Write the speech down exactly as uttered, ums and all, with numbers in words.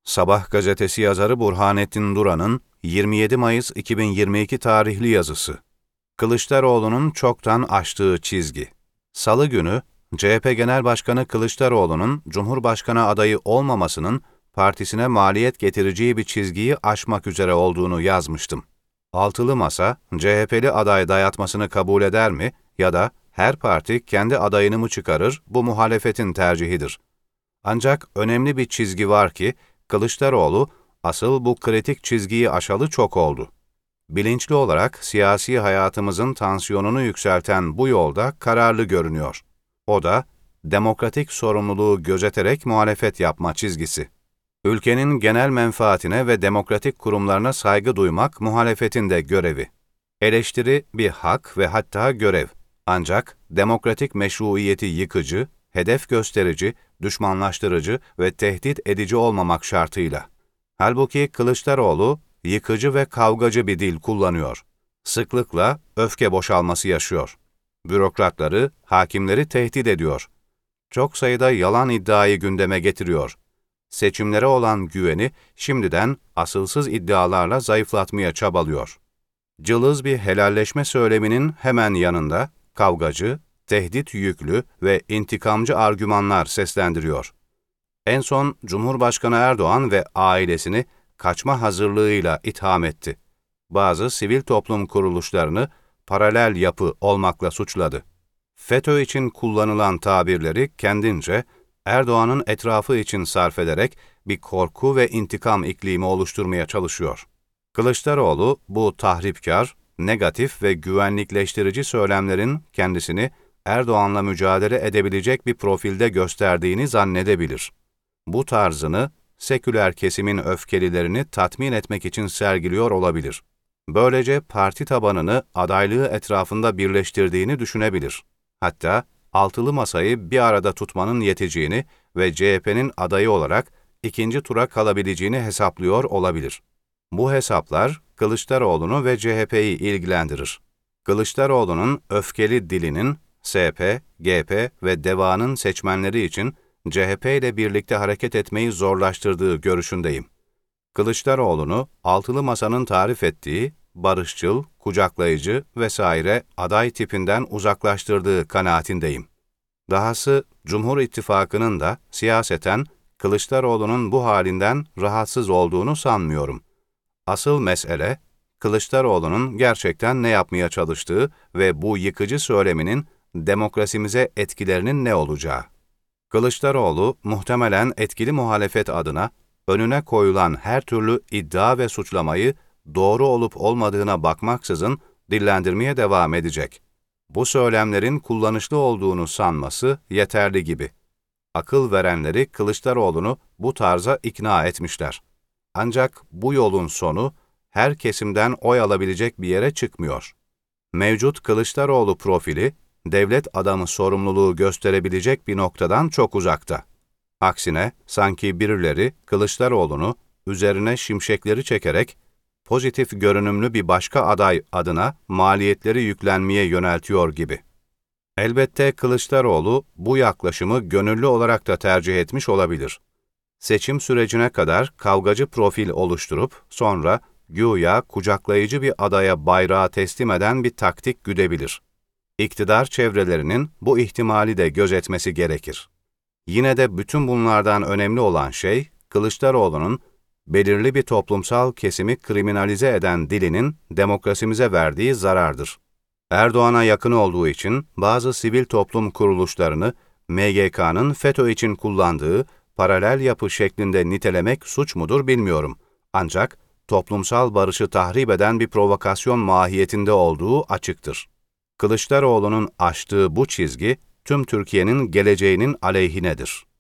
Sabah gazetesi yazarı Burhanettin Duran'ın yirmi yedi Mayıs iki bin yirmi iki tarihli yazısı. Kılıçdaroğlu'nun çoktan aştığı çizgi. Salı günü, C H P Genel Başkanı Kılıçdaroğlu'nun Cumhurbaşkanı adayı olmamasının partisine maliyet getireceği bir çizgiyi aşmak üzere olduğunu yazmıştım. Altılı Masa, C H P'li aday dayatmasını kabul eder mi ya da her parti kendi adayını mı çıkarır, bu muhalefetin tercihidir. Ancak önemli bir çizgi var ki, Kılıçdaroğlu, asıl bu kritik çizgiyi aşalı çok oldu. Bilinçli olarak siyasi hayatımızın tansiyonunu yükselten bu yolda kararlı görünüyor. O da, demokratik sorumluluğu gözeterek muhalefet yapma çizgisi. Ülkenin genel menfaatine ve demokratik kurumlarına saygı duymak muhalefetin de görevi. Eleştiri bir hak ve hatta görev. Ancak demokratik meşruiyeti yıkıcı, hedef gösterici, düşmanlaştırıcı ve tehdit edici olmamak şartıyla. Halbuki Kılıçdaroğlu, yıkıcı ve kavgacı bir dil kullanıyor. Sıklıkla öfke boşalması yaşıyor. Bürokratları, hakimleri tehdit ediyor. Çok sayıda yalan iddiayı gündeme getiriyor. Seçimlere olan güveni şimdiden asılsız iddialarla zayıflatmaya çabalıyor. Cılız bir helalleşme söyleminin hemen yanında kavgacı, tehdit yüklü ve intikamcı argümanlar seslendiriyor. En son Cumhurbaşkanı Erdoğan ve ailesini kaçma hazırlığıyla itham etti. Bazı sivil toplum kuruluşlarını paralel yapı olmakla suçladı. FETÖ için kullanılan tabirleri kendince Erdoğan'ın etrafı için sarf ederek bir korku ve intikam iklimi oluşturmaya çalışıyor. Kılıçdaroğlu bu tahripkar, negatif ve güvenlikleştirici söylemlerin kendisini Erdoğan'la mücadele edebilecek bir profilde gösterdiğini zannedebilir. Bu tarzını seküler kesimin öfkelilerini tatmin etmek için sergiliyor olabilir. Böylece parti tabanını adaylığı etrafında birleştirdiğini düşünebilir. Hatta altılı masayı bir arada tutmanın yeteceğini ve C H P'nin adayı olarak ikinci tura kalabileceğini hesaplıyor olabilir. Bu hesaplar Kılıçdaroğlu'nu ve C H P'yi ilgilendirir. Kılıçdaroğlu'nun öfkeli dilinin S H P, G H P ve DEVA'nın seçmenleri için C H P ile birlikte hareket etmeyi zorlaştırdığı görüşündeyim. Kılıçdaroğlu'nu altılı masanın tarif ettiği barışçıl, kucaklayıcı vesaire aday tipinden uzaklaştırdığı kanaatindeyim. Dahası Cumhur İttifakı'nın da siyaseten Kılıçdaroğlu'nun bu halinden rahatsız olduğunu sanmıyorum. Asıl mesele, Kılıçdaroğlu'nun gerçekten ne yapmaya çalıştığı ve bu yıkıcı söyleminin demokrasimize etkilerinin ne olacağı. Kılıçdaroğlu muhtemelen etkili muhalefet adına önüne koyulan her türlü iddia ve suçlamayı doğru olup olmadığına bakmaksızın dillendirmeye devam edecek. Bu söylemlerin kullanışlı olduğunu sanması yeterli gibi. Akıl verenleri Kılıçdaroğlu'nu bu tarza ikna etmişler. Ancak bu yolun sonu her kesimden oy alabilecek bir yere çıkmıyor. Mevcut Kılıçdaroğlu profili, devlet adamı sorumluluğu gösterebilecek bir noktadan çok uzakta. Aksine sanki birileri Kılıçdaroğlu'nu üzerine şimşekleri çekerek pozitif görünümlü bir başka aday adına maliyetleri yüklenmeye yöneltiyor gibi. Elbette Kılıçdaroğlu bu yaklaşımı gönüllü olarak da tercih etmiş olabilir. Seçim sürecine kadar kavgacı profil oluşturup sonra güya kucaklayıcı bir adaya bayrağı teslim eden bir taktik güdebilir. İktidar çevrelerinin bu ihtimali de gözetmesi gerekir. Yine de bütün bunlardan önemli olan şey, Kılıçdaroğlu'nun belirli bir toplumsal kesimi kriminalize eden dilinin demokrasimize verdiği zarardır. Erdoğan'a yakın olduğu için bazı sivil toplum kuruluşlarını M G K'nın FETÖ için kullandığı paralel yapı şeklinde nitelemek suç mudur bilmiyorum. Ancak toplumsal barışı tahrip eden bir provokasyon mahiyetinde olduğu açıktır. Kılıçdaroğlu'nun aştığı bu çizgi, tüm Türkiye'nin geleceğinin aleyhinedir.